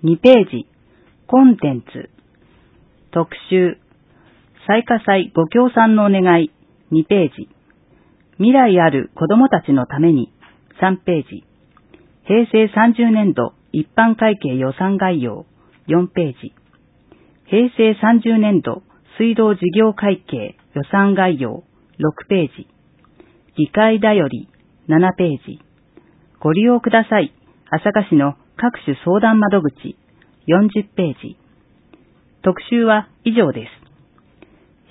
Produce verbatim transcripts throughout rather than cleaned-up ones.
にページ、コンテンツ、特集、最下祭ご協賛のお願い、にページ、未来ある子どもたちのために、さんページ、平成さんじゅうねんど一般会計予算概要、よんページ、平成さんじゅうねんど水道事業会計予算概要、ろくページ、議会だより、ななページ、ご利用ください、朝霞市の各種相談窓口、よんじゅっページ。特集は以上です。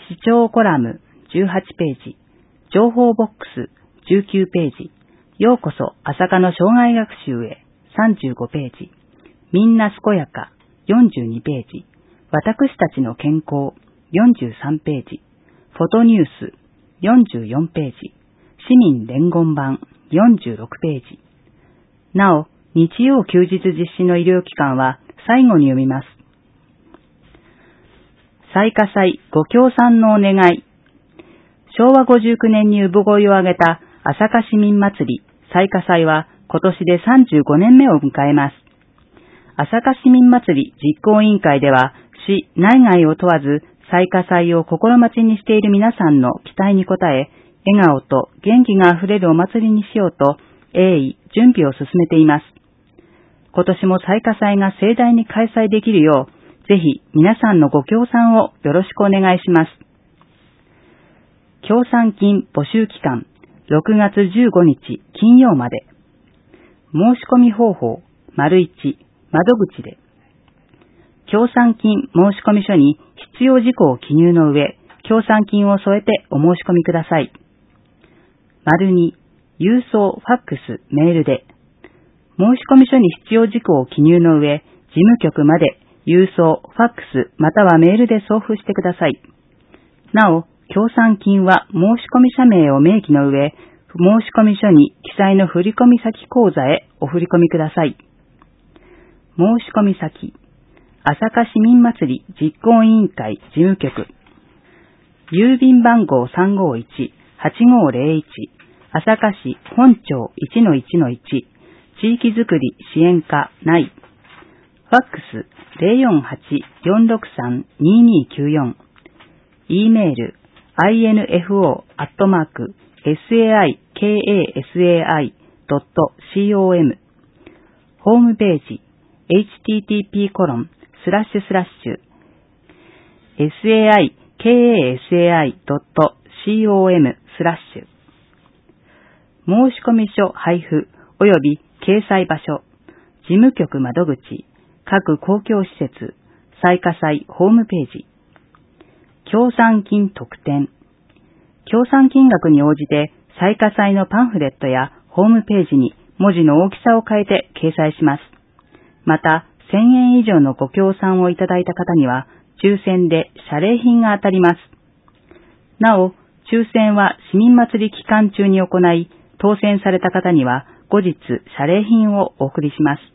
視聴コラム、じゅうはちページ。情報ボックス、じゅうきゅうページ。ようこそ朝霞の障害学習へ、さんじゅうごページ。みんな健やか、よんじゅうにページ。私たちの健康、よんじゅうさんページ。フォトニュース、よんじゅうよんページ。市民伝言版、よんじゅうろくページ。なお、日曜休日実施の医療機関は最後に読みます。最下祭ご協賛のお願い。しょうわごじゅうきゅうねんに産声を上げた朝霞市民祭り最下祭は今年でさんじゅうごねんめを迎えます。朝霞市民祭り実行委員会では市内外を問わず最下祭を心待ちにしている皆さんの期待に応え、笑顔と元気があふれるお祭りにしようと鋭意準備を進めています。今年も最下祭が盛大に開催できるよう、ぜひ皆さんのご協賛をよろしくお願いします。協賛金募集期間、ろくがつじゅうごにち金曜まで。申し込み方法、丸いち、窓口で。協賛金申込書に必要事項を記入の上、協賛金を添えてお申し込みください。丸に、郵送、ファックス、メールで。申込書に必要事項を記入の上、事務局まで郵送、ファックスまたはメールで送付してください。なお、協賛金は申込者名を明記の上、申込書に記載の振込先口座へお振込ください。申込先、朝霞市民祭り実行委員会事務局、郵便番号 さんごいち はちごゼロいち 朝霞市本町 いちのいちのいち 地域づくり支援課内。ファックス ゼロよんはち よんろくさん ににきゅうよん。e メール アイエヌエフオー アットマーク サイカサイ ドット コム。ホームページ エイチティーティーピーコロンスラッシュスラッシュ サイカサイ ドット コム スラッシュ。申込書配布及び掲載場所、事務局窓口、各公共施設、最下祭ホームページ。協賛金特典。協賛金額に応じて最下祭のパンフレットやホームページに文字の大きさを変えて掲載します。また、せんえん以上のご協賛をいただいた方には、抽選で謝礼品が当たります。なお、抽選は市民祭り期間中に行い、当選された方には後日謝礼品をお送りします。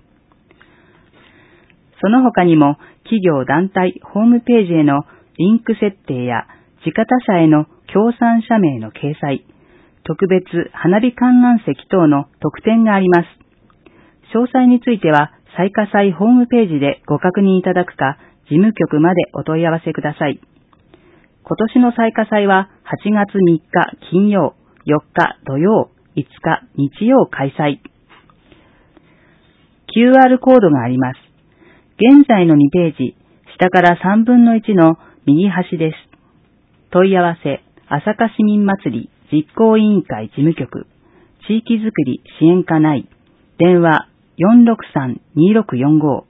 その他にも企業団体ホームページへのリンク設定や自家他社への協賛者名の掲載、特別花火観覧席等の特典があります。詳細については最下祭ホームページでご確認いただくか、事務局までお問い合わせください。今年の最下祭ははちがつみっか金曜、よっか土曜、いつか日曜開催。キューアール コードがあります。現在のにページ、下からさんぶんのいちの右端です。問い合わせ、朝霞市民祭り実行委員会事務局、地域づくり支援課内、電話 よんろくさん にろくよんご